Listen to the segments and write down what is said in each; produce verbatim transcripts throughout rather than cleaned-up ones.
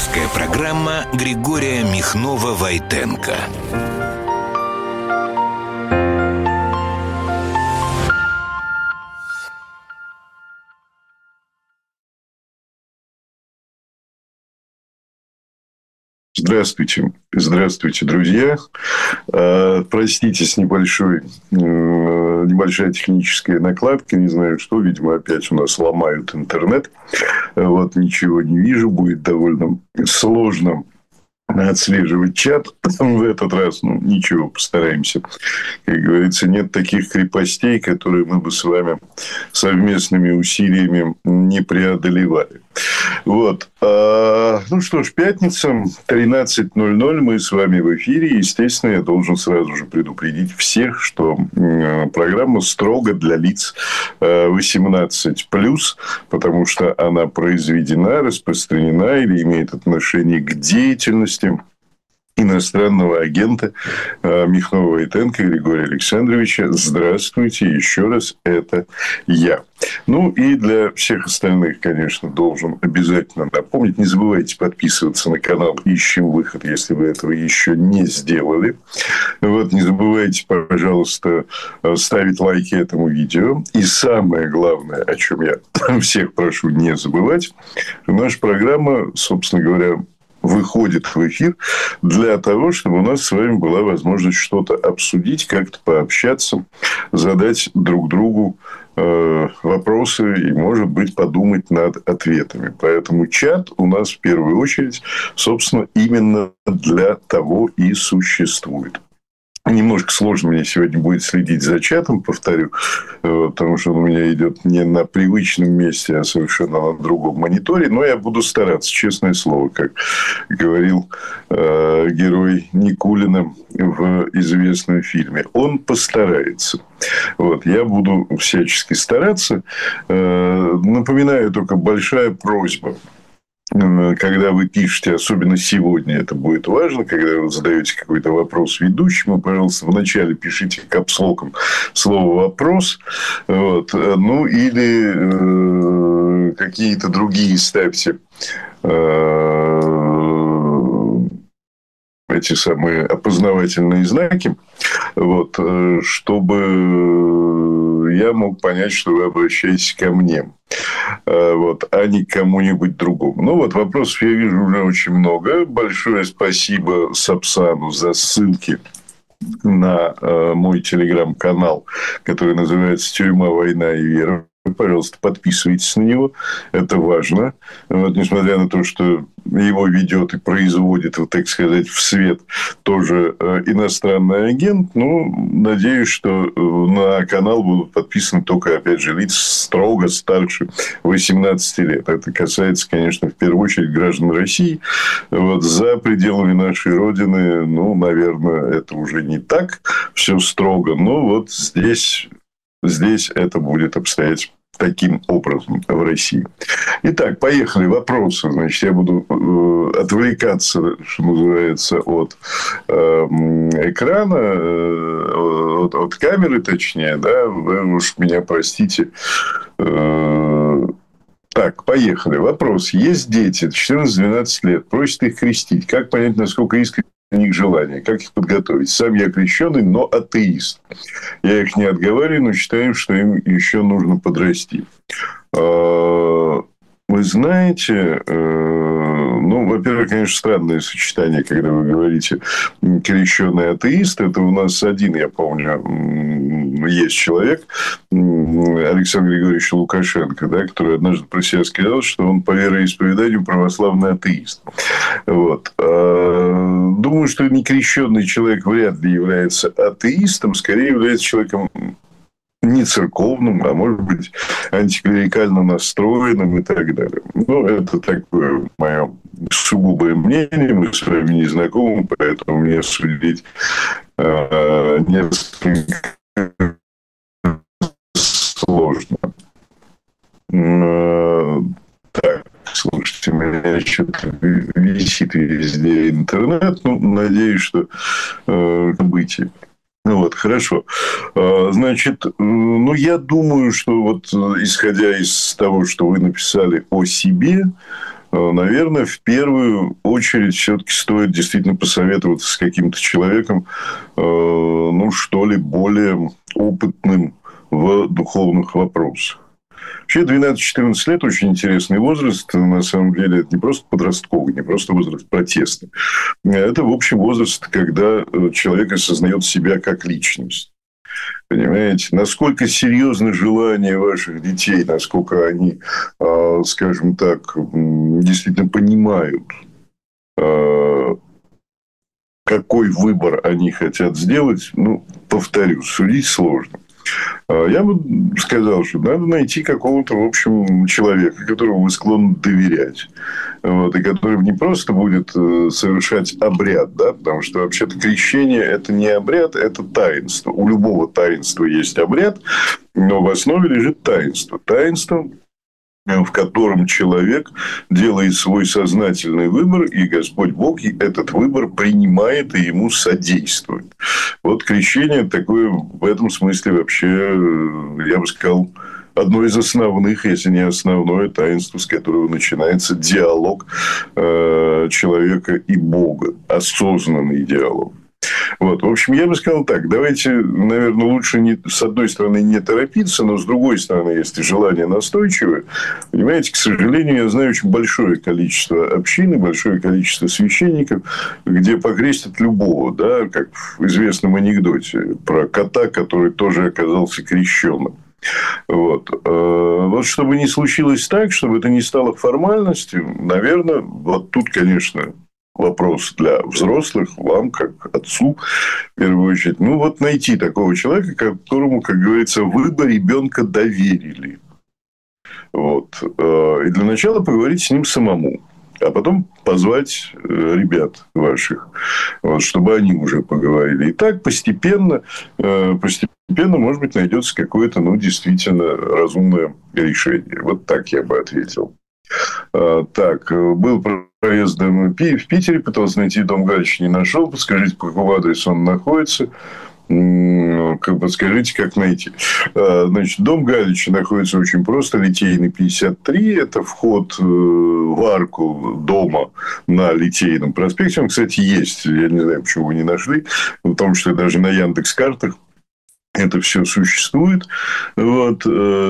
Авторская программа Григория Михнова-Войтенко. Здравствуйте. Здравствуйте, друзья. Простите с небольшой, небольшая техническая накладка. Не знаю, что. Видимо, опять у нас ломают интернет. Вот, ничего не вижу. Будет довольно сложно отслеживать чат в этот раз. Ну, ничего, постараемся. Как говорится, нет таких крепостей, которые мы бы с вами совместными усилиями не преодолевали. Вот. Ну что ж, пятница, тринадцать ноль ноль, мы с вами в эфире. Естественно, я должен сразу же предупредить всех, что программа строго для лиц восемнадцать плюс, потому что она произведена, распространена или имеет отношение к деятельности иностранного агента Михнова-Войтенко Григория Александровича. Здравствуйте еще раз, это я. Ну и для всех остальных, конечно, должен обязательно напомнить. Не забывайте подписываться на канал «Ищем выход», если вы этого еще не сделали. Вот, не забывайте, пожалуйста, ставить лайки этому видео. И самое главное, о чем я всех прошу не забывать, наша программа, собственно говоря, выходит в эфир для того, чтобы у нас с вами была возможность что-то обсудить, как-то пообщаться, задать друг другу э, вопросы и, может быть, подумать над ответами. Поэтому чат у нас в первую очередь, собственно, именно для того и существует. Немножко сложно мне сегодня будет следить за чатом, повторю, потому что он у меня идет не на привычном месте, а совершенно на другом мониторе. Но я буду стараться, честное слово, как говорил э, герой Никулина в известном фильме. Он постарается. Вот, я буду всячески стараться. Э, напоминаю, только большая просьба. Когда вы пишете, особенно сегодня это будет важно, когда вы задаете какой-то вопрос ведущему, пожалуйста, вначале пишите капслоком слово «вопрос», вот, ну или э, какие-то другие ставьте э, эти самые опознавательные знаки, вот, чтобы я мог понять, что вы обращаетесь ко мне. Вот, а не к кому-нибудь другому. Ну, вот вопросов я вижу уже очень много. Большое спасибо Сапсану за ссылки на э, мой телеграм-канал, который называется «Тюрьма, война и вера». Пожалуйста, подписывайтесь на него. Это важно. Вот, несмотря на то, что его ведет и производит, вот, так сказать, в свет тоже э, иностранный агент, ну, надеюсь, что на канал будут подписаны только, опять же, лица строго старше восемнадцати лет. Это касается, конечно, в первую очередь граждан России. Вот, за пределами нашей Родины, ну, наверное, это уже не так все строго. Но вот здесь, здесь это будет обстоять таким образом в России. Итак, поехали. Вопросы. Значит, я буду э, отвлекаться, что называется, от э, экрана, э, от, от камеры, точнее, да, вы уж меня простите. Э, так, поехали. Вопрос. Есть дети, четырнадцать-двенадцать лет, просят их крестить. Как понять, насколько искренне у них желание, как их подготовить? Сам я крещеный, но атеист. Я их не отговариваю, но считаю, что им еще нужно подрасти. Вы знаете, ну, во-первых, конечно, странное сочетание, когда вы говорите крещеный атеист. Это у нас один, я помню, есть человек, Александр Григорьевич Лукашенко, да, который однажды про себя сказал, что он по вероисповеданию православный атеист. Вот. Думаю, что некрещенный человек вряд ли является атеистом, скорее является человеком не церковным, а может быть антиклерикально настроенным и так далее. Ну, это такое мое сугубое мнение. Мы с вами не знакомы, поэтому мне судить э, несколько сложно. Э, так, слушайте, у меня что-то висит везде интернет. Ну, надеюсь, что э, события. Ну, вот, хорошо. Значит, ну, я думаю, что вот исходя из того, что вы написали о себе, наверное, в первую очередь все-таки стоит действительно посоветоваться с каким-то человеком, ну, что ли, более опытным в духовных вопросах. Вообще двенадцать-четырнадцать лет очень интересный возраст. На самом деле, это не просто подростковый, не просто возраст протеста. Это, в общем, возраст, когда человек осознает себя как личность. Понимаете, насколько серьезно желание ваших детей, насколько они, скажем так, действительно понимают, какой выбор они хотят сделать, ну, повторюсь, судить сложно. Я бы сказал, что надо найти какого-то, в общем, человека, которому вы склонны доверять. Вот, и который не просто будет совершать обряд, да, потому что вообще-то крещение – это не обряд, это таинство. У любого таинства есть обряд, но в основе лежит таинство. Таинство, в котором человек делает свой сознательный выбор, и Господь Бог этот выбор принимает и ему содействует. Вот крещение такое в этом смысле вообще, я бы сказал, одно из основных, если не основное таинство, с которого начинается диалог человека и Бога, осознанный диалог. Вот. В общем, я бы сказал так, давайте, наверное, лучше не, с одной стороны не торопиться, но с другой стороны, если желание настойчивое, понимаете, к сожалению, я знаю очень большое количество общин, большое количество священников, где покрестят любого, да, как в известном анекдоте про кота, который тоже оказался крещенным. Вот. Вот чтобы не случилось так, чтобы это не стало формальностью, наверное, вот тут, конечно, вопрос для взрослых, вам, как отцу, в первую очередь. Ну, вот найти такого человека, которому, как говорится, вы бы ребенка доверили. Вот. И для начала поговорить с ним самому. А потом позвать ребят ваших, вот, чтобы они уже поговорили. И так постепенно, постепенно, может быть, найдется какое-то, ну, действительно разумное решение. Вот так я бы ответил. Так, был проезд в Питере, пытался найти дом Галича, не нашел. Подскажите, по какому адресу он находится. Подскажите, как найти. Значит, дом Галича находится очень просто. Литейный, пятьдесят три. Это вход в арку дома на Литейном проспекте. Он, кстати, есть. Я не знаю, почему вы не нашли. Потому что даже на Яндекс.Картах это все существует. Вот.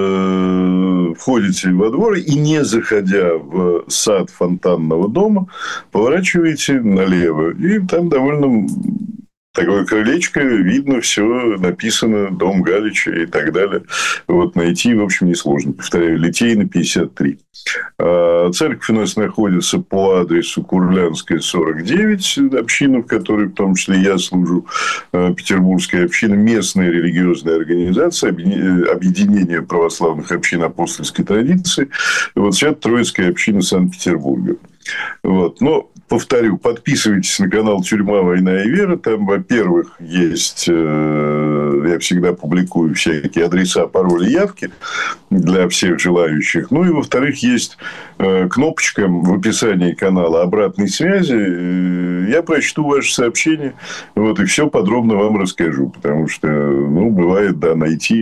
Входите во двор и, не заходя в сад фонтанного дома, поворачиваете налево. И там довольно такое крылечко, видно все, написано «Дом Галича» и так далее. Вот найти, в общем, несложно. Повторяю, Литейный, пятьдесят три. Церковь у нас находится по адресу Курлянская, сорок девять, община, в которой в том числе я служу, петербургская община, местная религиозная организация, объединение православных общин апостольской традиции. Вот сейчас Троицкая община Санкт-Петербурга. Вот. Но, повторю, подписывайтесь на канал «Тюрьма, война и вера». Там, во-первых, есть... Я всегда публикую всякие адреса, пароли, явки для всех желающих. Ну, и, во-вторых, есть кнопочка в описании канала обратной связи. Я прочту ваше сообщение, вот, и все подробно вам расскажу. Потому что, ну, бывает, да, найти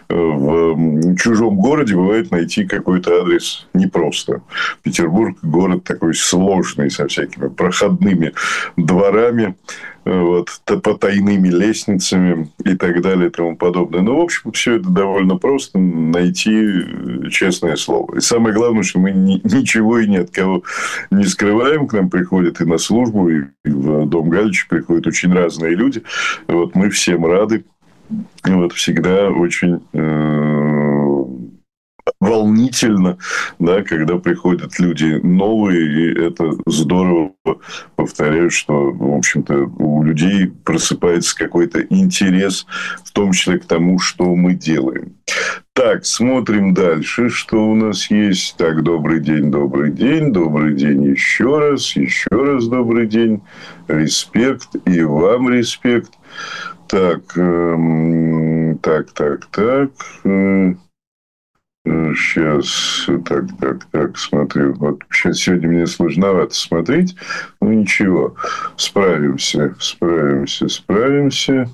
в чужом городе, бывает найти какой-то адрес непросто. Петербург – город такой сложный, со всякими проходными дворами, вот, потайными лестницами и так далее и тому подобное. Ну, в общем, все это довольно просто найти, честное слово. И самое главное, что мы ни, ничего и ни от кого не скрываем. К нам приходят и на службу, и в дом Галича приходят очень разные люди. Вот, мы всем рады. Вот, всегда очень... волнительно, да, когда приходят люди новые, и это здорово. Повторяю, что, в общем-то, у людей просыпается какой-то интерес, в том числе к тому, что мы делаем. Так, смотрим дальше, что у нас есть. Так, добрый день, добрый день, добрый день еще раз, еще раз добрый день. Респект, и вам респект. Так, эм, так, так, так... Э, Сейчас, так, так, так, смотрю. Вот сейчас сегодня мне сложновато смотреть. Ну, ничего. Справимся, справимся, справимся.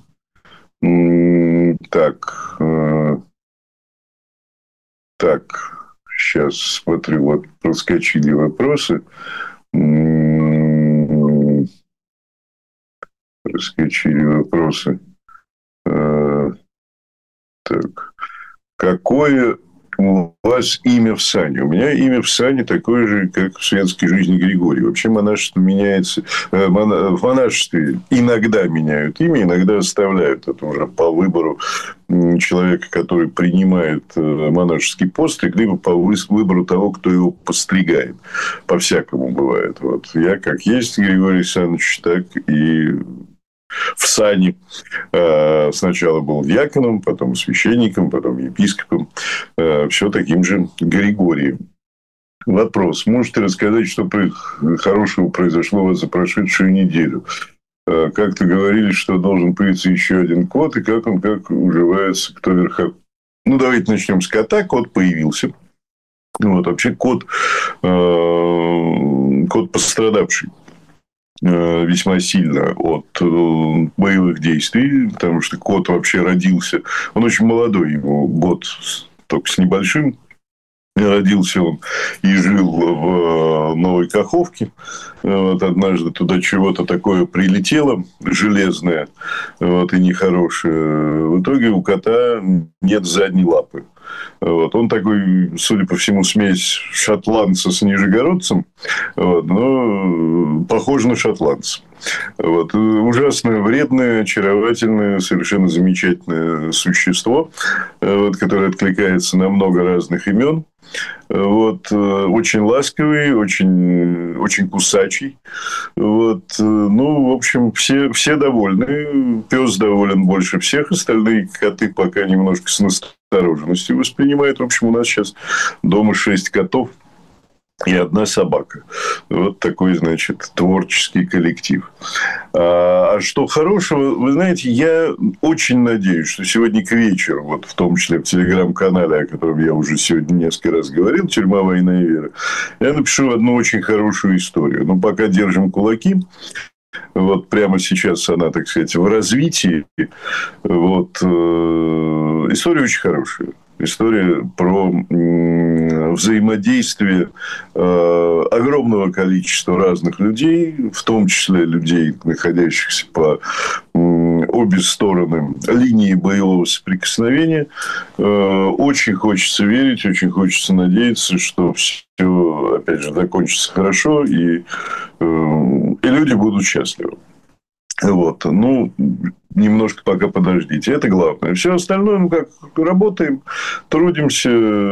Так. Так. Сейчас смотрю, вот проскочили вопросы. Проскочили вопросы. Так. Какое у вас имя в сане? У меня имя в сане такое же, как в светской жизни Григорий. Вообще монашество меняется. В монашестве иногда меняют имя, иногда оставляют. Это уже по выбору человека, который принимает монашеский постриг, либо по выбору того, кто его постригает. По-всякому бывает. Вот. Я как есть Григорий Александрович, так и... в сане. Сначала был диаконом, потом священником, потом епископом. Все таким же Григорием. Вопрос. Можете рассказать, что хорошего произошло у вас за прошедшую неделю? Как-то говорили, что должен появиться еще один кот, и как он как уживается, кто верха. Ну, давайте начнем с кота. Кот появился. Вот, вообще кот, кот пострадавший весьма сильно от боевых действий, потому что кот вообще родился, он очень молодой, ему год только с небольшим, родился он и жил в Новой Каховке. Вот однажды туда чего-то такое прилетело, железное, вот, и нехорошее. В итоге у кота нет задней лапы. Вот. Он такой, судя по всему, смесь шотландца с нижегородцем, вот, но похож на шотландца. Вот. Ужасно вредное, очаровательное, совершенно замечательное существо, вот, которое откликается на много разных имен. Вот. Очень ласковый, очень, очень кусачий. Вот. Ну, в общем, все, все довольны. Пес доволен больше всех. Остальные коты пока немножко с настороженностью воспринимают. В общем, у нас сейчас дома шесть котов и одна собака. Вот такой, значит, творческий коллектив. А что хорошего? Вы знаете, я очень надеюсь, что сегодня к вечеру, вот в том числе в телеграм-канале, о котором я уже сегодня несколько раз говорил, «Тюрьма, война и вера», я напишу одну очень хорошую историю. Но пока держим кулаки. Вот прямо сейчас она, так сказать, в развитии. Вот. История очень хорошая. История про взаимодействие огромного количества разных людей, в том числе людей, находящихся по обе стороны линии боевого соприкосновения. Очень хочется верить, очень хочется надеяться, что все, опять же, закончится хорошо, и, и люди будут счастливы. Вот. Ну, немножко пока подождите. Это главное. Все остальное, ну, как работаем, трудимся,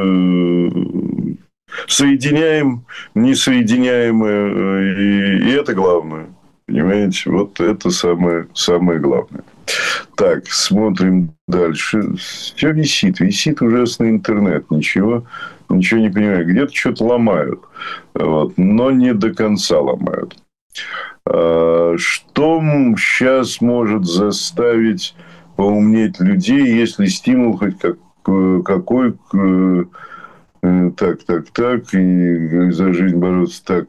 соединяем несоединяемое. И, и это главное. Понимаете? Вот это самое, самое главное. Так, смотрим дальше. Все висит. Висит ужасный интернет. Ничего, ничего не понимаю. Где-то что-то ломают. Вот. Но не до конца ломают. Что сейчас может заставить поумнеть людей, если стимул хоть как, какой... Так, так, так. И за жизнь бороться так...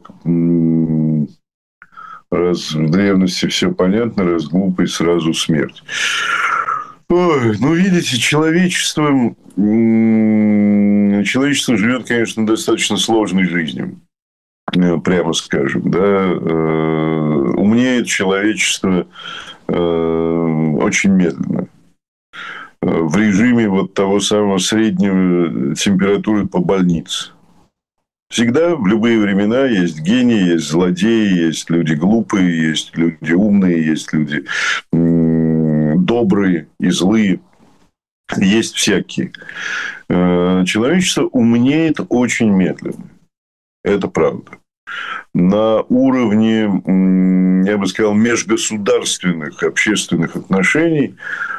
Раз в древности все понятно, раз глупый, сразу смерть. Ой, ну, видите, человечество... Человечество живет, конечно, достаточно сложной жизнью. Прямо скажем, да, умнеет человечество очень медленно. В режиме вот того самого среднего температуры по больнице. Всегда, в любые времена, есть гении, есть злодеи, есть люди глупые, есть люди умные, есть люди добрые и злые. Есть всякие. Человечество умнеет очень медленно. Это правда. На уровне, я бы сказал, межгосударственных общественных отношений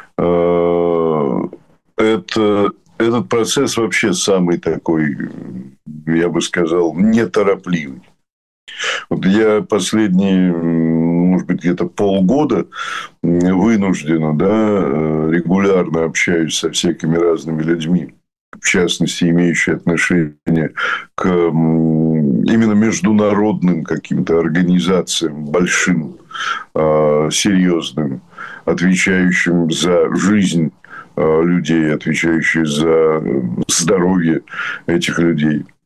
это, этот процесс вообще самый такой, я бы сказал, неторопливый. Вот я последние, может быть, где-то полгода вынужденно, да, регулярно общаюсь со всякими разными людьми, в частности, имеющие отношение к именно международным каким-то организациям, большим, серьезным, отвечающим за жизнь людей, отвечающим за здоровье этих людей.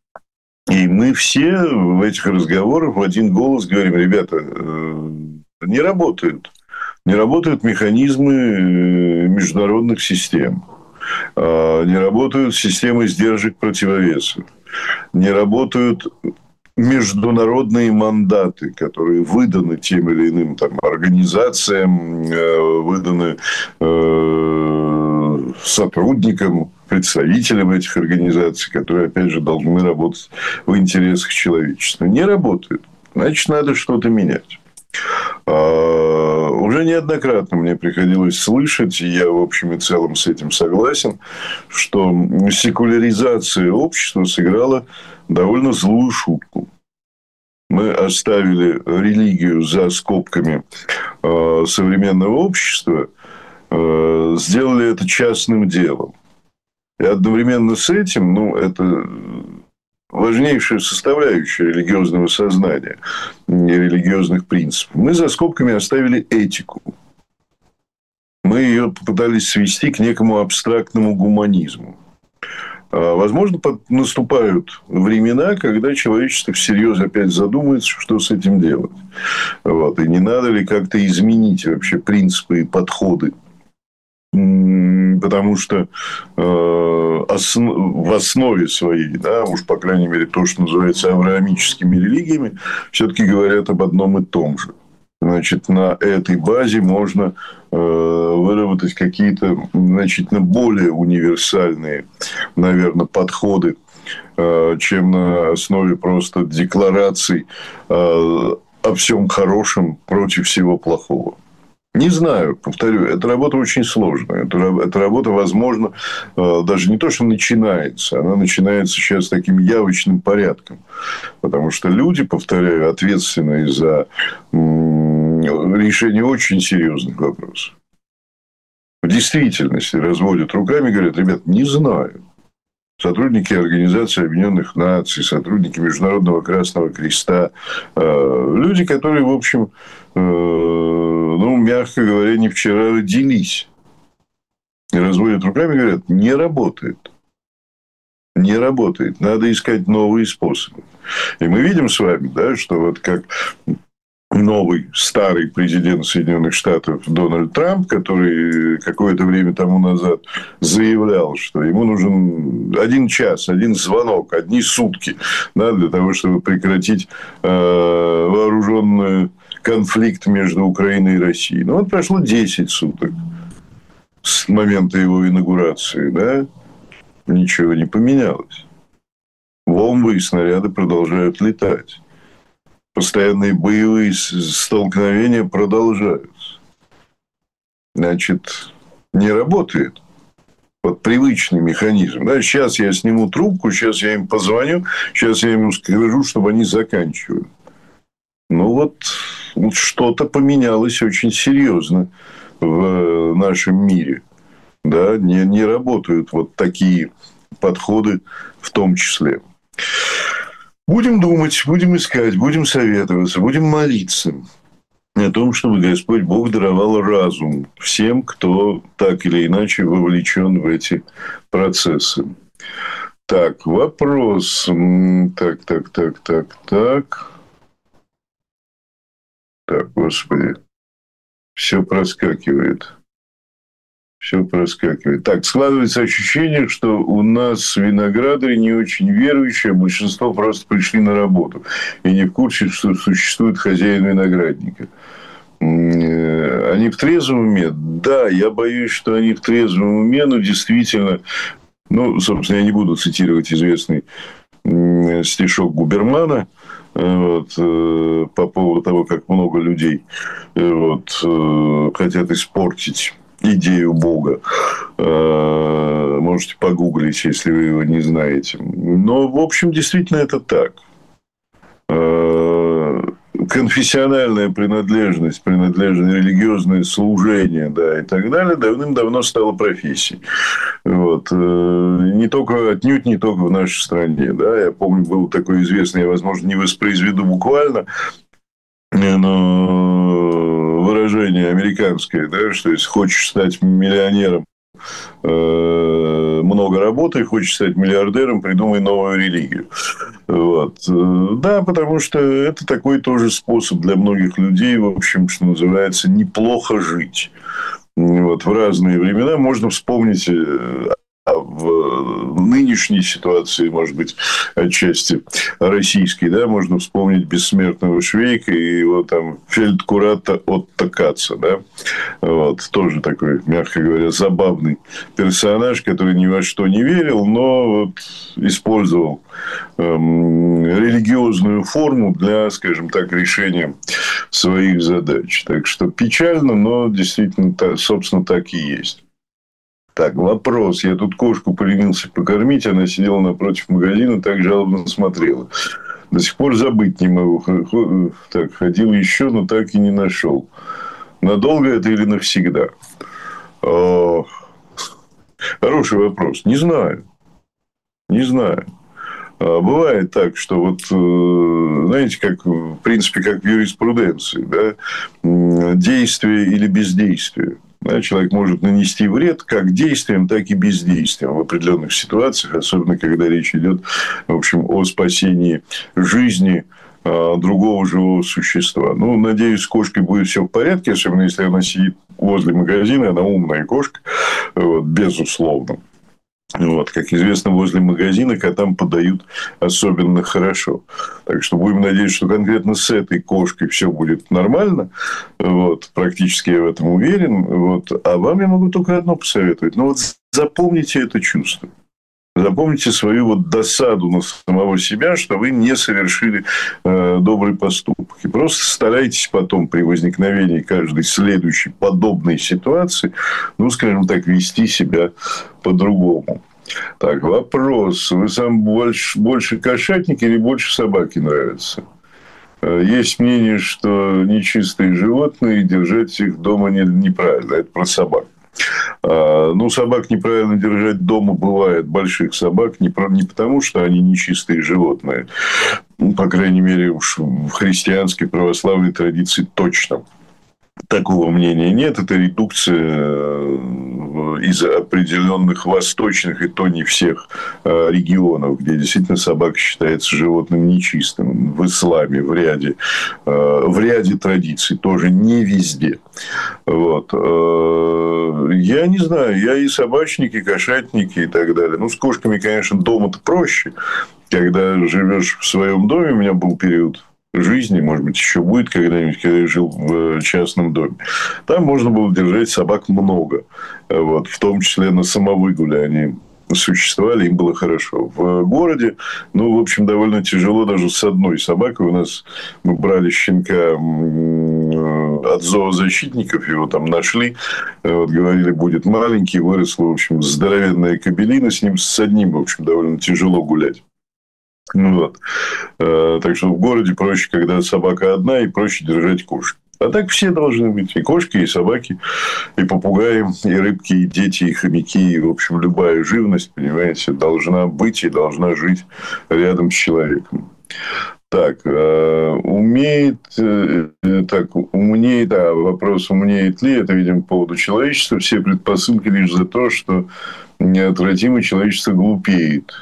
И мы все в этих разговорах в один голос говорим: ребята, не работают. Не работают механизмы международных систем. Не работают системы сдержек противовесов. Не работают международные мандаты, которые выданы тем или иным там, организациям, выданы э, сотрудникам, представителям этих организаций, которые, опять же, должны работать в интересах человечества. Не работают. Значит, надо что-то менять. А, уже неоднократно мне приходилось слышать, и я, в общем и целом, с этим согласен, что секуляризация общества сыграла довольно злую шутку. Мы оставили религию за скобками э, современного общества, э, сделали это частным делом. И одновременно с этим, ну, это важнейшая составляющая религиозного сознания и религиозных принципов. Мы за скобками оставили этику. Мы ее попытались свести к некому абстрактному гуманизму. Возможно, наступают времена, когда человечество всерьез опять задумается, что с этим делать. Вот. И не надо ли как-то изменить вообще принципы и подходы. Потому что э, основ, в основе своей, да, уж по крайней мере то, что называется авраамическими религиями, все-таки говорят об одном и том же. Значит, на этой базе можно э, выработать какие-то значительно более универсальные, наверное, подходы, э, чем на основе просто деклараций э, о всем хорошем против всего плохого. Не знаю, повторю, эта работа очень сложная. Эта, эта работа, возможно, даже не то, что начинается, она начинается сейчас таким явочным порядком. Потому что люди, повторяю, ответственные за решение очень серьезных вопросов, в действительности разводят руками и говорят: ребят, не знаю. Сотрудники Организации Объединенных Наций, сотрудники Международного Красного Креста, люди, которые, в общем, ну, мягко говоря, не вчера родились. И разводят руками и говорят: не работает. Не работает. Надо искать новые способы. И мы видим с вами, да, что вот как новый старый президент Соединенных Штатов Дональд Трамп, который какое-то время тому назад заявлял, что ему нужен один час, один звонок, одни сутки, да, для того, чтобы прекратить э, вооруженный конфликт между Украиной и Россией. Ну, вот прошло десять суток с момента его инаугурации, да, ничего не поменялось. Бомбы и снаряды продолжают летать. Постоянные боевые столкновения продолжаются. Значит, не работает вот привычный механизм. Да? Сейчас я сниму трубку, сейчас я им позвоню, сейчас я им скажу, чтобы они заканчивали. Ну, вот, вот что-то поменялось очень серьезно в нашем мире. Да? Не, не работают вот такие подходы в том числе. Будем думать, будем искать, будем советоваться, будем молиться о том, чтобы Господь Бог даровал разум всем, кто так или иначе вовлечен в эти процессы. Так, вопрос. Так, так, так, так, так. Так, Господи. Все проскакивает. Все проскакивает. Так, складывается ощущение, что у нас виноградари не очень верующие, а большинство просто пришли на работу и не в курсе, что существует хозяин виноградника. Они в трезвом уме? Да, я боюсь, что они в трезвом уме, но действительно, ну, собственно, я не буду цитировать известный стишок Губермана, вот, по поводу того, как много людей вот, хотят испортить идею Бога. Можете погуглить, если вы его не знаете. Но, в общем, действительно это так. Конфессиональная принадлежность, принадлежность, религиозное служение, да, и так далее, давным-давно стало профессией. Вот. Не только, отнюдь не только в нашей стране. Да. Я помню, был такой известный, я, возможно, не воспроизведу буквально, но выражение американское, да, что если хочешь стать миллионером, э, много работай, хочешь стать миллиардером, придумай новую религию. Вот. Да, потому что это такой тоже способ для многих людей, в общем, что называется, неплохо жить. Вот. В разные времена можно вспомнить... в нынешней ситуации, может быть, отчасти российской, да, можно вспомнить бессмертного Швейка и его там фельдкурата Отто Каца, да, вот, тоже такой, мягко говоря, забавный персонаж, который ни во что не верил, но вот использовал эм, религиозную форму для, скажем так, решения своих задач. Так что печально, но действительно, собственно, так и есть. Так, вопрос. Я тут кошку поленился покормить, она сидела напротив магазина, так жалобно смотрела. До сих пор забыть не могу. Так, ходил еще, но так и не нашел. Надолго это или навсегда? О, хороший вопрос. Не знаю. Не знаю. Бывает так, что вот, знаете, как, в принципе, как в юриспруденции, да, действие или бездействие. Да, человек может нанести вред как действием, так и бездействием в определенных ситуациях, особенно когда речь идет, в общем, о спасении жизни другого живого существа. Ну, надеюсь, с кошкой будет все в порядке, особенно если она сидит возле магазина, она умная кошка, вот, безусловно. Вот, как известно, возле магазина котам подают особенно хорошо. Так что будем надеяться, что конкретно с этой кошкой все будет нормально. Вот, практически я в этом уверен. Вот. А вам я могу только одно посоветовать. Ну, вот запомните это чувство. Запомните свою вот досаду на самого себя, что вы не совершили э, добрый поступок. И просто старайтесь потом при возникновении каждой следующей подобной ситуации, ну, скажем так, вести себя по-другому. Так, вопрос. Вы сам больше, больше кошатник или больше собаки нравятся? Есть мнение, что нечистые животные, держать их дома неправильно. Это про собак. Ну, собак неправильно держать дома бывает, больших собак, не потому, что они нечистые животные. Ну, по крайней мере, уж в христианской православной традиции точно такого мнения нет. Это редукция из определенных восточных, и то не всех регионов, где действительно собака считается животным нечистым. В исламе, в ряде, в ряде традиций, тоже не везде. Вот. Я не знаю, я и собачник, и кошатник, и так далее. Ну, с кошками, конечно, дома-то проще. Когда живешь в своем доме, у меня был период жизни, может быть, еще будет когда-нибудь, когда я жил в частном доме. Там можно было держать собак много. Вот, в том числе на самовыгуле они существовали, им было хорошо. В городе, ну, в общем, довольно тяжело даже с одной собакой. У нас мы брали щенка от зоозащитников, его там нашли, вот, говорили, будет маленький, выросла, в общем, здоровенная кобелина, с ним с одним, в общем, довольно тяжело гулять. Ну, вот. Так что в городе проще, когда собака одна, и проще держать кошек. А так все должны быть. И кошки, и собаки, и попугаи, и рыбки, и дети, и хомяки. И, в общем, любая живность, понимаете, должна быть и должна жить рядом с человеком. Так, умеет... Так, умнеет... Да, вопрос, умнеет ли, это, видимо, по поводу человечества. Все предпосылки лишь за то, что неотвратимо человечество глупеет.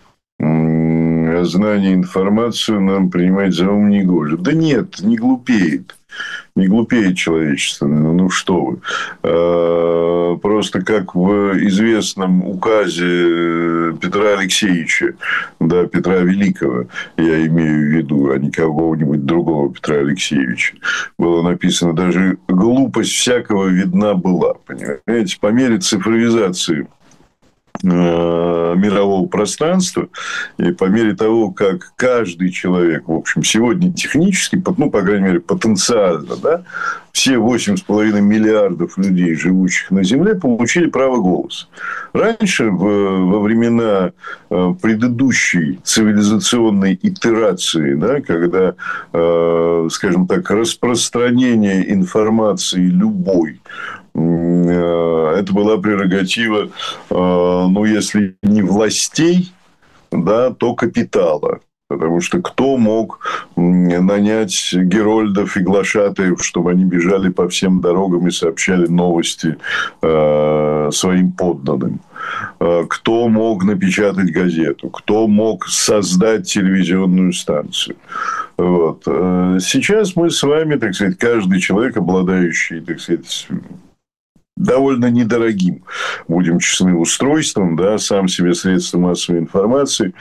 Знание, информацию нам принимать за ум не гоже. Да нет, не глупеет. Не глупеет человечество. Ну, что вы. Просто как в известном указе Петра Алексеевича, да, Петра Великого, я имею в виду, а не кого-нибудь другого Петра Алексеевича, было написано, даже глупость всякого видна была. Понимаете, по мере цифровизации мирового пространства, и по мере того, как каждый человек, в общем, сегодня технически, ну, по крайней мере, потенциально, да, все восемь с половиной миллиардов людей, живущих на Земле, получили право голоса. Раньше, в, во времена предыдущей цивилизационной итерации, да, когда, скажем так, распространение информации любой, это была прерогатива, ну, если не властей, да, то капитала. Потому что кто мог нанять герольдов и глашатаев, чтобы они бежали по всем дорогам и сообщали новости э, своим подданным? Кто мог напечатать газету? Кто мог создать телевизионную станцию? Вот. Сейчас мы с вами, так сказать, каждый человек, обладающий, так сказать, довольно недорогим, будем честны, устройством, да, сам себе средства массовой информации,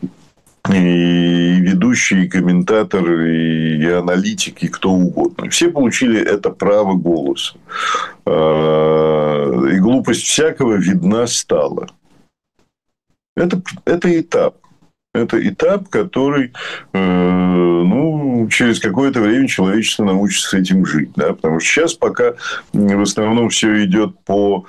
и ведущие, и комментаторы, и аналитики, и кто угодно. Все получили это право голоса. И глупость всякого видна стала. Это, это этап. Это этап, который, ну, через какое-то время человечество научится с этим жить. Да? Потому что сейчас пока в основном все идет по,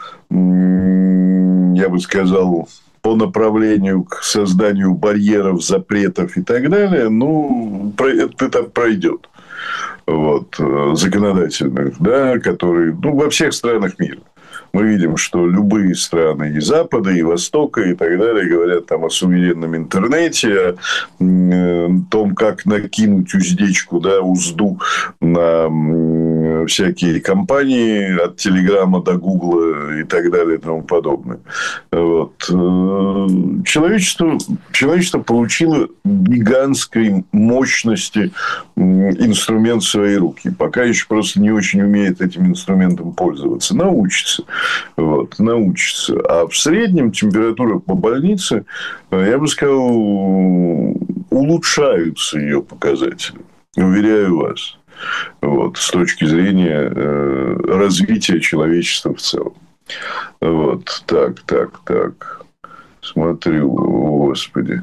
я бы сказал, по направлению к созданию барьеров, запретов и так далее, ну, этот этап пройдет. Вот, законодательных, да, которые, ну, во всех странах мира. Мы видим, что любые страны и Запада, и Востока, и так далее, говорят там о суверенном интернете, о том, как накинуть уздечку, да, узду на всякие компании, от Телеграма до Гугла и так далее и тому подобное. Вот. Человечество, человечество получило гигантской мощности инструмент в свои руки. Пока еще просто не очень умеет этим инструментом пользоваться. Научится. Вот, научится. А в среднем температура по больнице, я бы сказал, улучшаются ее показатели. Уверяю вас. Вот, с точки зрения э, развития человечества в целом. Вот, так, так, так. Смотрю, господи.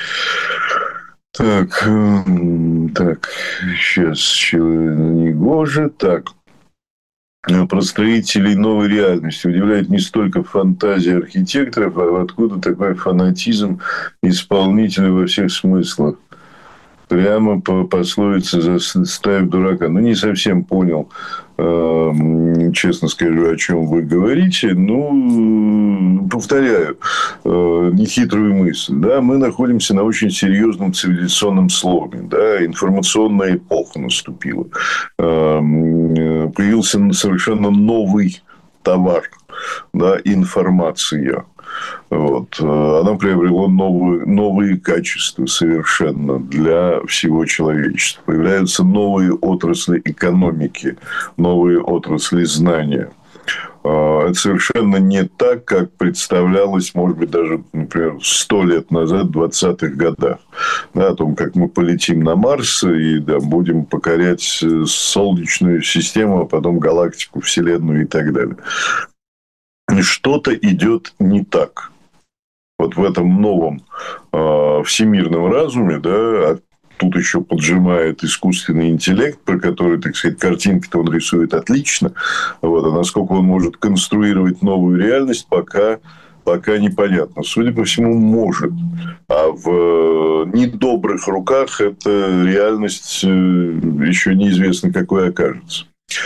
Так, э, так, сейчас негоже. Так. Про строителей новой реальности удивляет не столько фантазия архитекторов, а откуда такой фанатизм исполнителя во всех смыслах. Прямо по пословице «заставь дурака». Ну, не совсем понял, честно скажу, о чем вы говорите. Ну, повторяю, нехитрую мысль. Да, мы находимся на очень серьезном цивилизационном сломе. Да, информационная эпоха наступила. Появился совершенно новый товар. Да, информация. Вот. Она приобрела новые, новые качества совершенно для всего человечества. Появляются новые отрасли экономики, новые отрасли знания. Это совершенно не так, как представлялось, может быть, даже, например, сто лет назад, в двадцатых годах. Да, о том, как мы полетим на Марс и да, будем покорять Солнечную систему, а потом галактику, Вселенную и так далее. Что-то идет не так. Вот в этом новом э, всемирном разуме, да, а тут еще поджимает искусственный интеллект, про который, так сказать, картинки-то он рисует отлично. Вот, а насколько он может конструировать новую реальность, пока, пока непонятно. Судя по всему, может. А в недобрых руках эта реальность еще неизвестно, какой окажется.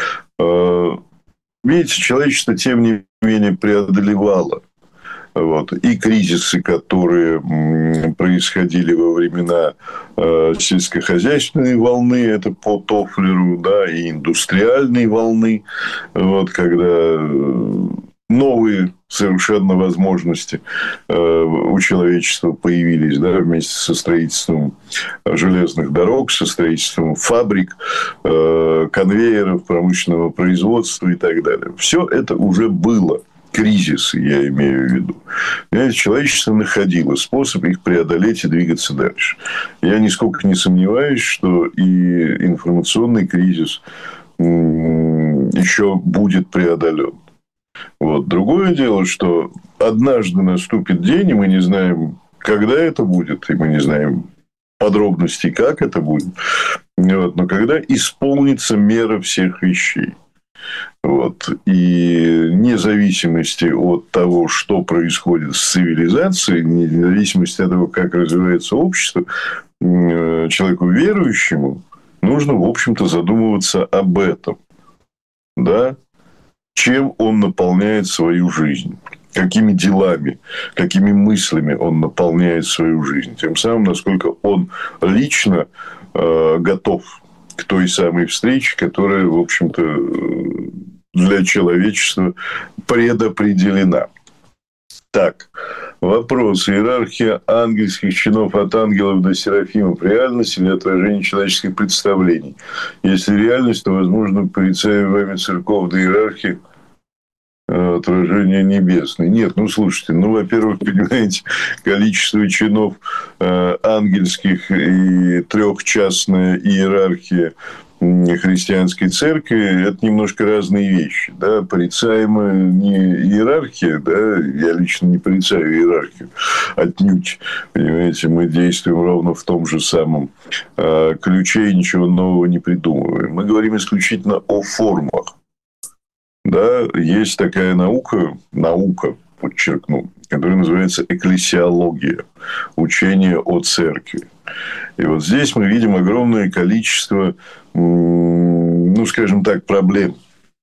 Видите, человечество, тем не менее, преодолевало вот, и кризисы, которые происходили во времена э, сельскохозяйственной волны, это по Тофлеру, да, и индустриальной волны, вот, когда новые совершенно возможности э, у человечества появились, да, вместе со строительством железных дорог, со строительством фабрик, э, конвейеров, промышленного производства и так далее. Все это уже было. Кризисы, я имею в виду. Понимаете, человечество находило способ их преодолеть и двигаться дальше. Я нисколько не сомневаюсь, что и информационный кризис еще будет преодолен. Вот. Другое дело, что однажды наступит день, и мы не знаем, когда это будет, и мы не знаем подробностей, как это будет. Вот. Но когда исполнится мера всех вещей. Вот. И вне зависимости от того, что происходит с цивилизацией, вне зависимости от того, как развивается общество, человеку верующему нужно, в общем-то, задумываться об этом. Да? Чем он наполняет свою жизнь. какими делами, какими мыслями он наполняет свою жизнь. Тем самым, насколько он лично э, готов к той самой встрече, которая, в общем-то, для человечества предопределена. Так, вопрос. Иерархия ангельских чинов от ангелов до серафимов – реальность или отражение человеческих представлений? Если реальность, то, возможно, порицаемая вами церковная иерархия отражение небесное. Нет, ну, слушайте, ну, во-первых, понимаете, количество чинов э, ангельских и трехчастная иерархия христианской церкви – это немножко разные вещи. Да? Порицаемая не иерархия, да? Я лично не порицаю иерархию отнюдь. Понимаете, мы действуем ровно в том же самом э, ключе и ничего нового не придумываем. Мы говорим исключительно о формах. Да, есть такая наука, наука, подчеркну, которая называется экклесиология, учение о церкви. И вот здесь мы видим огромное количество, ну, скажем так, проблем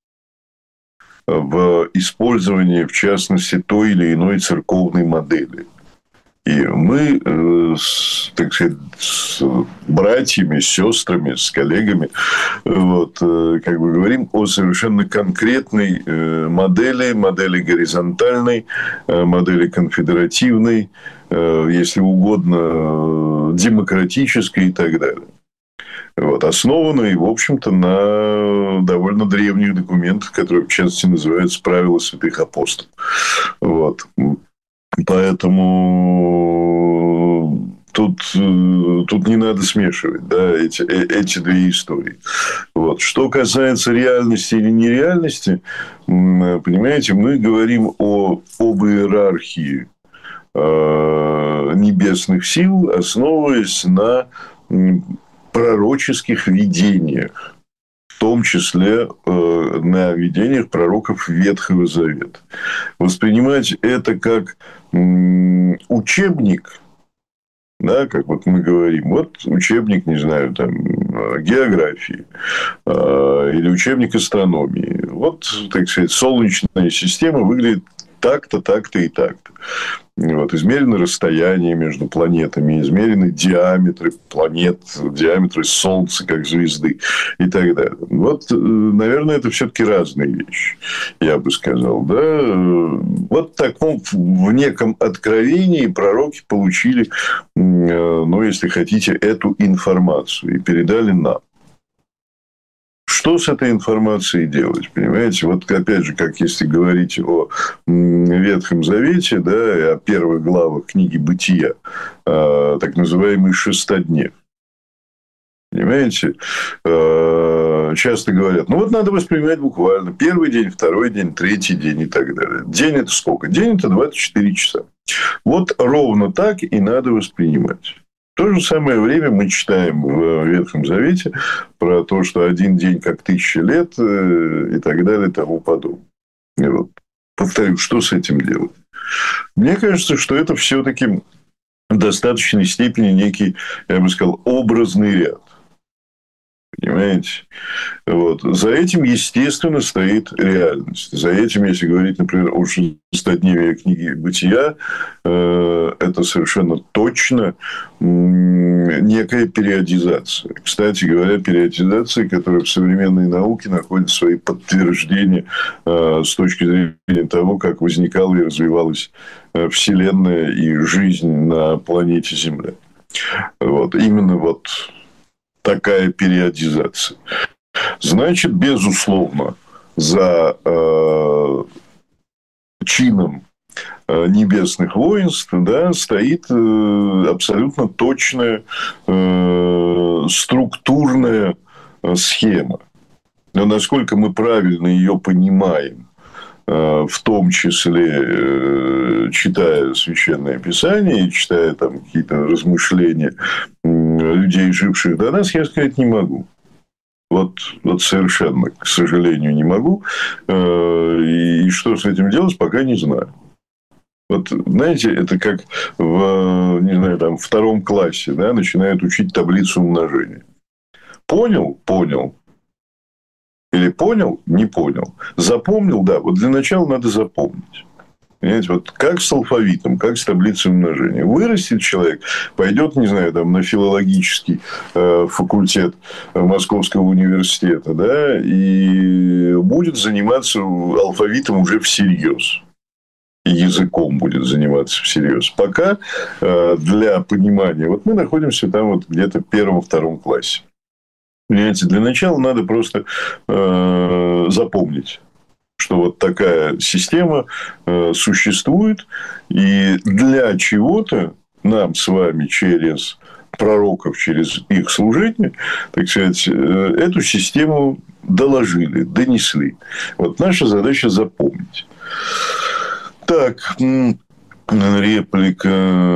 в использовании, в частности, той или иной церковной модели. И мы, так сказать, с братьями, с сестрами, с коллегами, вот, как бы говорим о совершенно конкретной модели, модели горизонтальной, модели конфедеративной, если угодно, демократической и так далее. Вот, основанной, в общем-то, на довольно древних документах, которые, в частности, называются «Правила святых апостолов». Вот. Поэтому тут, тут не надо смешивать, да, эти, эти две истории. Вот. Что касается реальности или нереальности, понимаете, мы говорим о, об иерархии э, небесных сил, основываясь на пророческих видениях. В том числе э, на видениях пророков Ветхого Завета. Воспринимать это как м, учебник, да, как вот мы говорим, вот учебник, не знаю, там, географии э, или учебник астрономии. Вот, так сказать, Солнечная система выглядит так-то, так-то и так-то. Вот, измерены расстояния между планетами, измерены диаметры планет, диаметры Солнца как звезды и так далее. Вот, наверное, это все-таки разные вещи, я бы сказал. Да? Вот в таком, в неком откровении пророки получили, ну, если хотите, эту информацию и передали нам. Что с этой информацией делать, понимаете? Вот опять же, как если говорить о Ветхом Завете, да, и о первых главах книги Бытия, так называемый шестоднев. Понимаете? Часто говорят, ну вот надо воспринимать буквально первый день, второй день, третий день и так далее. День это сколько? День это двадцать четыре часа. Вот ровно так и надо воспринимать. В то же самое время мы читаем в Ветхом Завете про то, что один день как тысяча лет и так далее и тому подобное. И вот, повторю, что с этим делать? Мне кажется, что это все-таки в достаточной степени некий, я бы сказал, образный ряд. Понимаете? Вот. За этим, естественно, стоит реальность. За этим, если говорить, например, о шестодневе книги Бытия, э, это совершенно точно э, некая периодизация. Кстати говоря, периодизация, которая в современной науке находит свои подтверждения э, с точки зрения того, как возникала и развивалась э, Вселенная и жизнь на планете Земля. Вот. Именно вот такая периодизация. Значит, безусловно, за э, чином э, небесных воинств, да, стоит э, абсолютно точная э, структурная э, схема. Но насколько мы правильно ее понимаем, э, в том числе э, читая Священное Писание и читая там какие-то размышления людей, живших до нас, я сказать не могу. Вот, вот совершенно, к сожалению, не могу. И что с этим делать, пока не знаю. Вот, знаете, это как в, не знаю, там, втором классе, да, начинают учить таблицу умножения. Понял? Понял. Или понял? Не понял. Запомнил? Да. Вот для начала надо запомнить. Понимаете, вот как с алфавитом, как с таблицей умножения. Вырастет человек, пойдет, не знаю, там, на филологический э, факультет Московского университета, да, и будет заниматься алфавитом уже всерьез. И языком будет заниматься всерьез. Пока э, для понимания, вот мы находимся там вот где-то в первом-втором классе. Понимаете, для начала надо просто э, запомнить, что вот такая система э, существует, и для чего-то нам с вами через пророков, через их служение, так сказать, э, эту систему доложили, донесли. Вот наша задача запомнить. Так, реплика.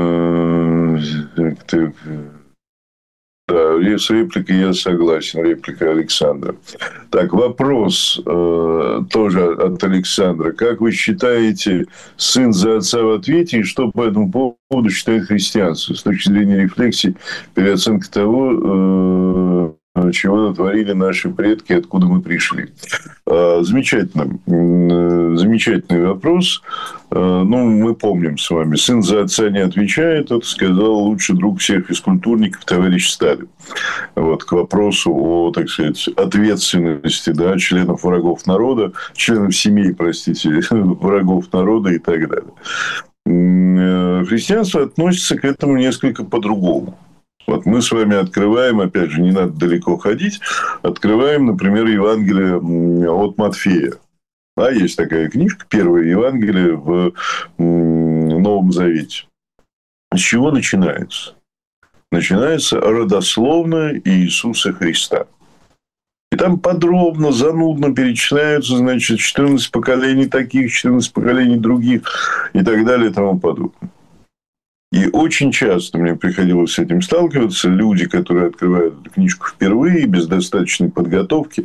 Так, так. Да, с репликой я согласен. Реплика Александра. Так, вопрос э, тоже от Александра. Как вы считаете, сын за отца в ответе, и что по этому поводу считает христианство? С точки зрения рефлексии, переоценка того, э, чего натворили наши предки, откуда мы пришли. Э, замечательно. Э, замечательный вопрос. Э, ну, мы помним с вами. Сын за отца не отвечает. Это сказал лучший друг всех физкультурников товарищ Сталин. Вот, к вопросу о, так сказать, ответственности, да, членов врагов народа, членов семей, простите, врагов народа и так далее. Христианство относится к этому несколько по-другому. Вот мы с вами открываем, опять же, не надо далеко ходить, открываем, например, Евангелие от Матфея. Да, есть такая книжка, первое Евангелие в Новом Завете. С чего начинается? Начинается родословная Иисуса Христа. И там подробно, занудно перечисляются, значит, четырнадцать поколений таких, четырнадцать поколений других и так далее и тому подобное. И очень часто мне приходилось с этим сталкиваться. Люди, которые открывают эту книжку впервые, без достаточной подготовки,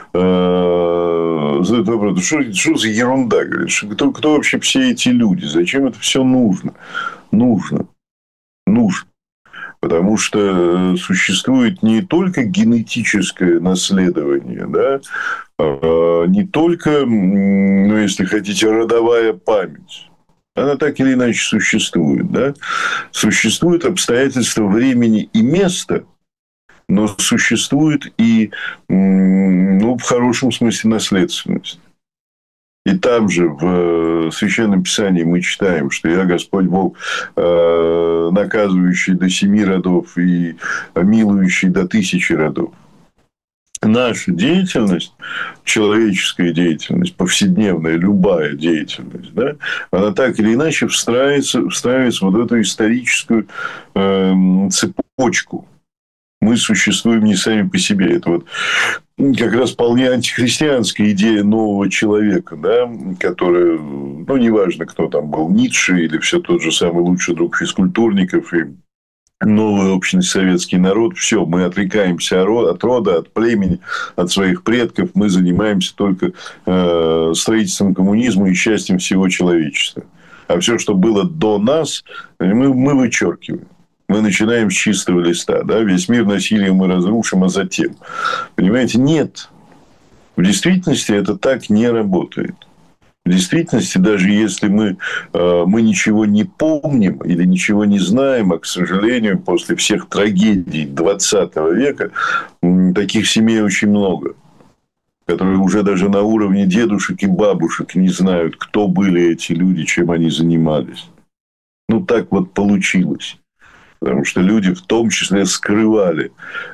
задают вопрос, что, что за ерунда? Говорят, что, кто, кто вообще все эти люди? Зачем это все нужно? Нужно. Нужно. Потому что существует не только генетическое наследование, да, а не только, ну, если хотите, родовая память. Она так или иначе существует. Да? Существуют обстоятельства времени и места, но существует и, ну, в хорошем смысле, наследственность. И там же в Священном Писании мы читаем, что «Я, Господь Бог, наказывающий до семи родов и милующий до тысячи родов». Наша деятельность, человеческая деятельность, повседневная, любая деятельность, да, она так или иначе встраивается, встраивается в вот эту историческую э, цепочку. Мы существуем не сами по себе. Это вот как раз вполне антихристианская идея нового человека, да, которая, ну, неважно, кто там был, Ницше или все тот же самый лучший друг физкультурников и новая общность, советский народ, все, мы отрекаемся от рода, от племени, от своих предков, мы занимаемся только э, строительством коммунизма и счастьем всего человечества. А все, что было до нас, мы, мы вычеркиваем. Мы начинаем с чистого листа. Да? Весь мир насилием мы разрушим, а затем. Понимаете, нет. В действительности это так не работает. В действительности, даже если мы, мы ничего не помним или ничего не знаем, а, к сожалению, после всех трагедий двадцатого века таких семей очень много, которые уже даже на уровне дедушек и бабушек не знают, кто были эти люди, чем они занимались. Ну, так вот получилось. Потому что люди в том числе скрывали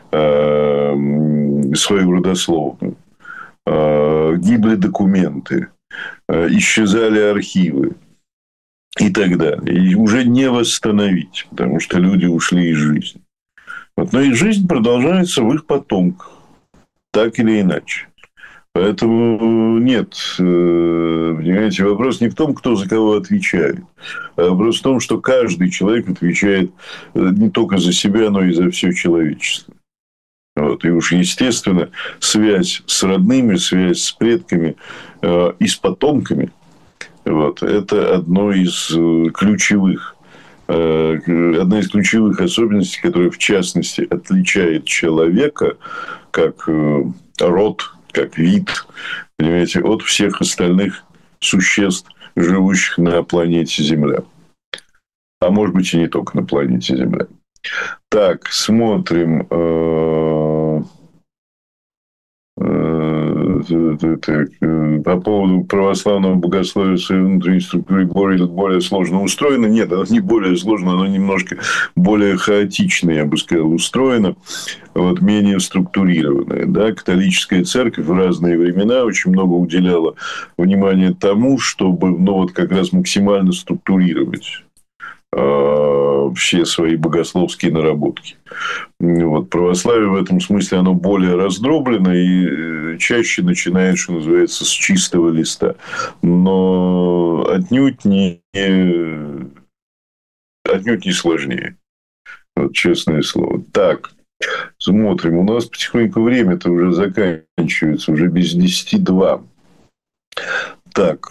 э, свою родословную. Э, гибли документы. Исчезали архивы и так далее. И уже не восстановить, потому что люди ушли из жизни. Вот. Но и жизнь продолжается в их потомках, так или иначе. Поэтому нет, понимаете, вопрос не в том, кто за кого отвечает, а вопрос в том, что каждый человек отвечает не только за себя, но и за все человечество. Вот. И уж, естественно, связь с родными, связь с предками э, и с потомками, вот, это одно из ключевых, э, одна из ключевых особенностей, которая, в частности, отличает человека как э, род, как вид, понимаете, от всех остальных существ живущих на планете Земля. А может быть, и не только на планете Земля. Так, смотрим. Так, по поводу православного богословия в своей внутренней структуре более, более сложно устроено. Нет, оно не более сложно, оно немножко более хаотично, я бы сказал, устроено. Вот, менее структурированное. Да? Католическая церковь в разные времена очень много уделяла внимания тому, чтобы ну, вот как раз максимально структурировать все свои богословские наработки. Вот. Православие в этом смысле оно более раздроблено и чаще начинает, что называется, с чистого листа. Но отнюдь не, отнюдь не сложнее. Вот, честное слово. Так, смотрим. У нас потихоньку время-то уже заканчивается, уже без десяти два. Так,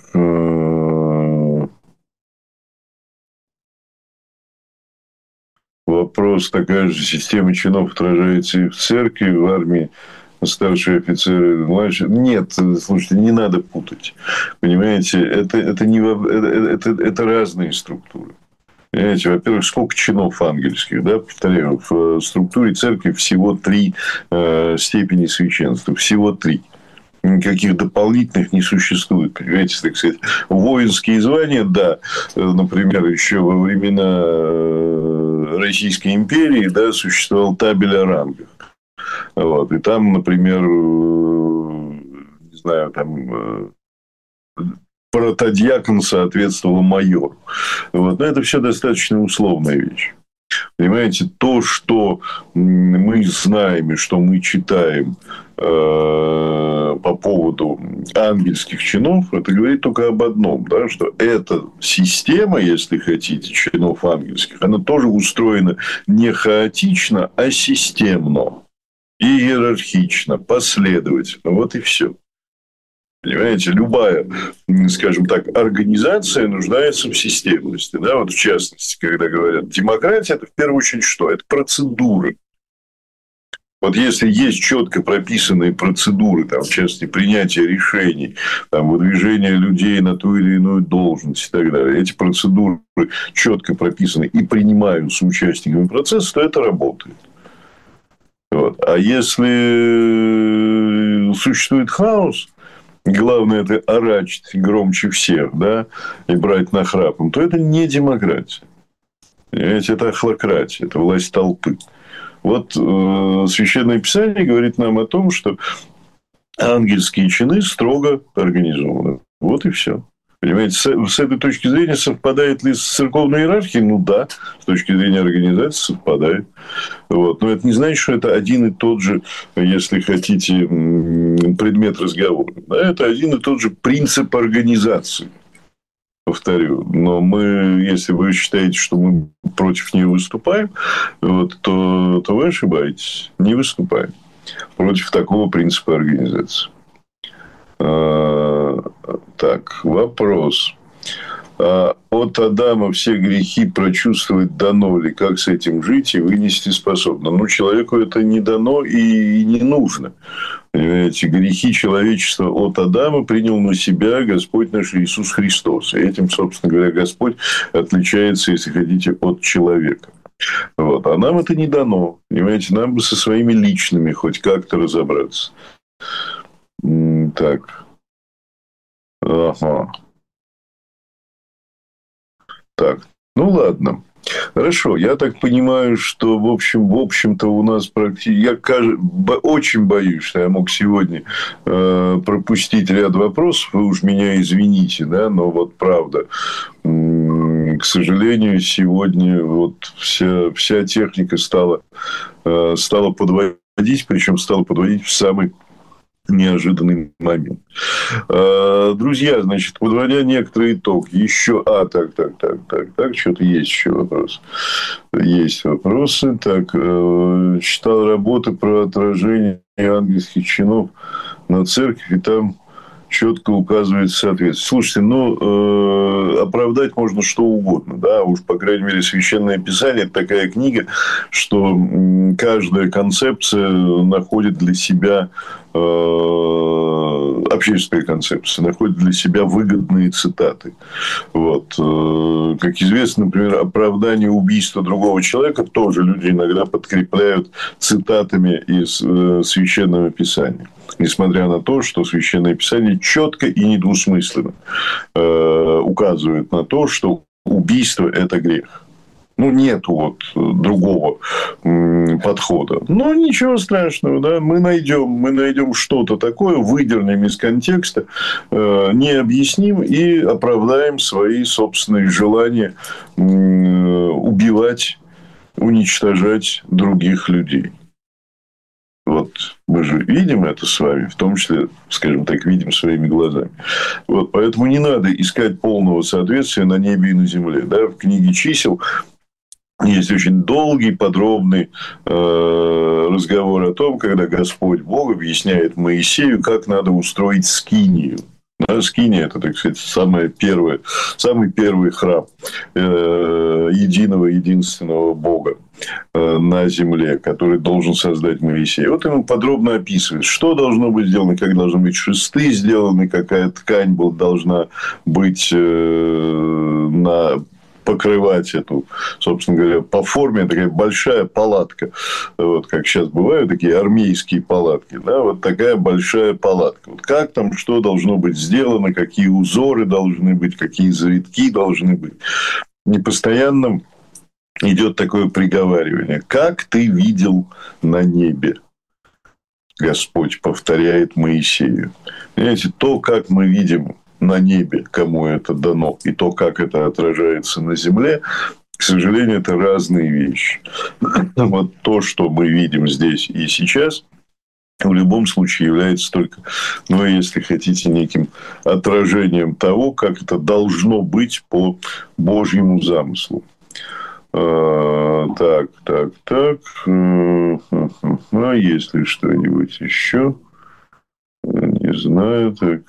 вопрос, такая же система чинов отражается и в церкви, и в армии, старшие офицеры, младшие. Нет, слушайте, не надо путать. Понимаете, это, это, не, это, это, это разные структуры. Понимаете, во-первых, сколько чинов ангельских, да, повторяю, в структуре церкви всего три э, степени священства, всего три. Никаких дополнительных не существует. Понимаете, так сказать, воинские звания, да, например, еще во времена Российской империи, да, существовал табель о рангах. Вот. И там, например, не знаю, там протодьякон соответствовал майору. Вот. Но это все достаточно условная вещь. Понимаете, то, что мы знаем и что мы читаем э, по поводу ангельских чинов, это говорит только об одном, да, что эта система, если хотите, чинов ангельских, она тоже устроена не хаотично, а системно, и иерархично, последовательно. Вот и все. Понимаете, любая, скажем так, организация нуждается в системности. Да? Вот в частности, когда говорят, демократия, это в первую очередь что? Это процедуры. Вот если есть четко прописанные процедуры, там, в частности, принятия решений, там, выдвижения людей на ту или иную должность и так далее, эти процедуры четко прописаны и принимаются участниками процесса, то это работает. Вот. А если существует хаос, главное это орать громче всех, да, и брать нахрапом, то это не демократия. Понимаете, это охлократия, это власть толпы. Вот э, Священное Писание говорит нам о том, что ангельские чины строго организованы. Вот и все. Понимаете, с, с этой точки зрения совпадает ли с церковной иерархией? Ну да, с точки зрения организации совпадает. Вот. Но это не значит, что это один и тот же, если хотите, предмет разговора. Да, это один и тот же принцип организации. Повторю. Но мы, если вы считаете, что мы против нее выступаем, вот, то, то вы ошибаетесь. Не выступаем против такого принципа организации. Так, вопрос. От Адама все грехи прочувствовать дано ли? Как с этим жить и вынести способно? Ну, человеку это не дано и не нужно. Понимаете, грехи человечества от Адама принял на себя Господь наш Иисус Христос. И этим, собственно говоря, Господь отличается, если хотите, от человека. Вот. А нам это не дано. Понимаете, нам бы со своими личными хоть как-то разобраться. Так. Ага. Так. Ну, ладно. Хорошо. Я так понимаю, что, в общем, в общем-то, у нас практически... Я очень боюсь, что я мог сегодня э, пропустить ряд вопросов. Вы уж меня извините, да, но вот правда. К сожалению, сегодня вот вся, вся техника стала, э, стала подводить, причем стала подводить в самый неожиданный момент. Друзья, значит, подводя некоторый итог, еще... А, так, так, так, так, так, что-то есть еще вопрос. Есть вопросы. Так, читал работы про отражение ангельских чинов на церкви, и там четко указывается соответствие. Слушайте, ну, э, оправдать можно что угодно, да, уж, по крайней мере, Священное Писание – это такая книга, что каждая концепция находит для себя э, общественная концепция, находит для себя выгодные цитаты. Вот. Как известно, например, оправдание убийства другого человека тоже люди иногда подкрепляют цитатами из Священного Писания. Несмотря на то, что Священное Писание четко и недвусмысленно указывает на то, что убийство – это грех. Ну, нету вот другого подхода. Но ничего страшного, да, мы найдем, мы найдем что-то такое, выдернем из контекста, не объясним и оправдаем свои собственные желания убивать, уничтожать других людей. Вот мы же видим это с вами, в том числе, скажем так, видим своими глазами. Вот, поэтому не надо искать полного соответствия на небе и на земле. Да? В книге чисел есть очень долгий, подробный э, разговор о том, когда Господь Бог объясняет Моисею, как надо устроить скинию. Да, скиния – это, так сказать, самое первое, самый первый храм э, единого, единственного Бога э, на земле, который должен создать Моисей. Вот ему подробно описывает, что должно быть сделано, как должны быть шесты сделаны, какая ткань должна быть э, на... покрывать эту, собственно говоря, по форме такая большая палатка. Вот как сейчас бывают такие армейские палатки. Да, вот такая большая палатка. Вот как там, что должно быть сделано, какие узоры должны быть, какие завитки должны быть. И постоянно идет такое приговаривание. Как ты видел на небе? Господь повторяет Моисею. Понимаете, то, как мы видим на небе, кому это дано, и то, как это отражается на земле, к сожалению, это разные вещи. Вот то, что мы видим здесь и сейчас, в любом случае является только, ну, если хотите, неким отражением того, как это должно быть по Божьему замыслу. Так, так, так. А есть ли что-нибудь еще? Не знаю, так...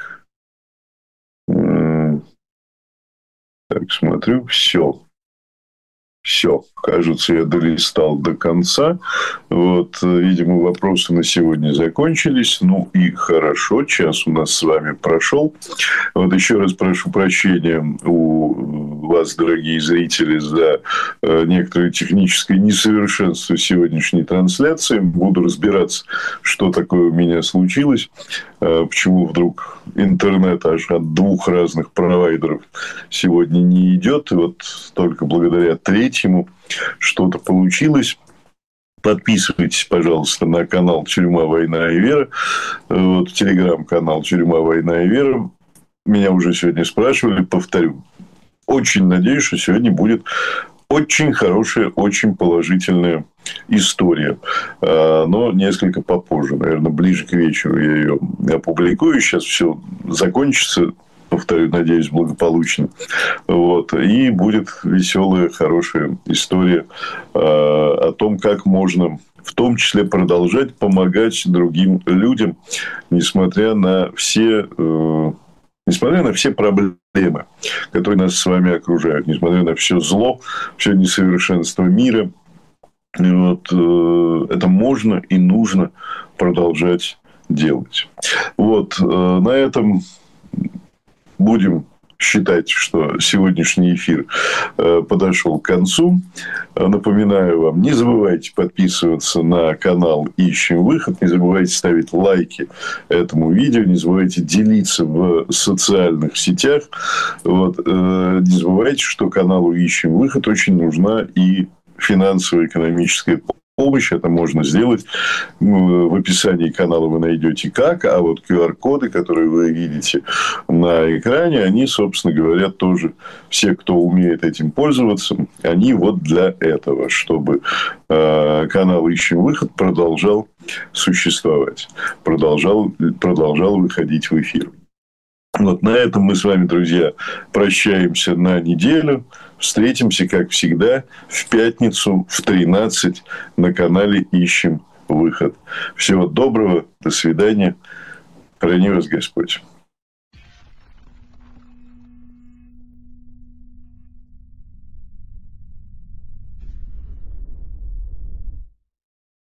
Так, смотрю, все. Все. Кажется, я долистал до конца. Вот, видимо, вопросы на сегодня закончились. Ну и хорошо, час у нас с вами прошел. Вот еще раз прошу прощения у вас, дорогие зрители, за некоторое техническое несовершенство сегодняшней трансляции. Буду разбираться, что такое у меня случилось. Почему вдруг интернет аж от двух разных провайдеров сегодня не идет. И вот только благодаря третьему что-то получилось. Подписывайтесь, пожалуйста, на канал «Тюрьма, война и вера». Вот, телеграм-канал «Тюрьма, война и вера». Меня уже сегодня спрашивали, повторю. Очень надеюсь, что сегодня будет очень хорошая, очень положительная история. Но несколько попозже, наверное, ближе к вечеру я ее опубликую. Сейчас все закончится. Повторю, надеюсь, благополучно. Вот. И будет веселая, хорошая история э, о том, как можно в том числе продолжать помогать другим людям, несмотря на все, э, несмотря на все проблемы, которые нас с вами окружают, несмотря на все зло, все несовершенство мира. И вот, э, это можно и нужно продолжать делать. Вот. Э, на этом... Будем считать, что сегодняшний эфир подошел к концу. Напоминаю вам, не забывайте подписываться на канал «Ищем выход», не забывайте ставить лайки этому видео, не забывайте делиться в социальных сетях. Вот. Не забывайте, что каналу «Ищем выход» очень нужна и финансово-экономическая помощь. Помощь это можно сделать. В описании канала вы найдете как, а вот ку ар коды, которые вы видите на экране, они, собственно говоря, тоже все, кто умеет этим пользоваться, они вот для этого, чтобы канал «Ищем выход» продолжал существовать, продолжал, продолжал выходить в эфир. Вот на этом мы с вами, друзья, прощаемся на неделю. Встретимся, как всегда, в пятницу в тринадцать на канале «Ищем выход». Всего доброго, до свидания. Храни вас Господь.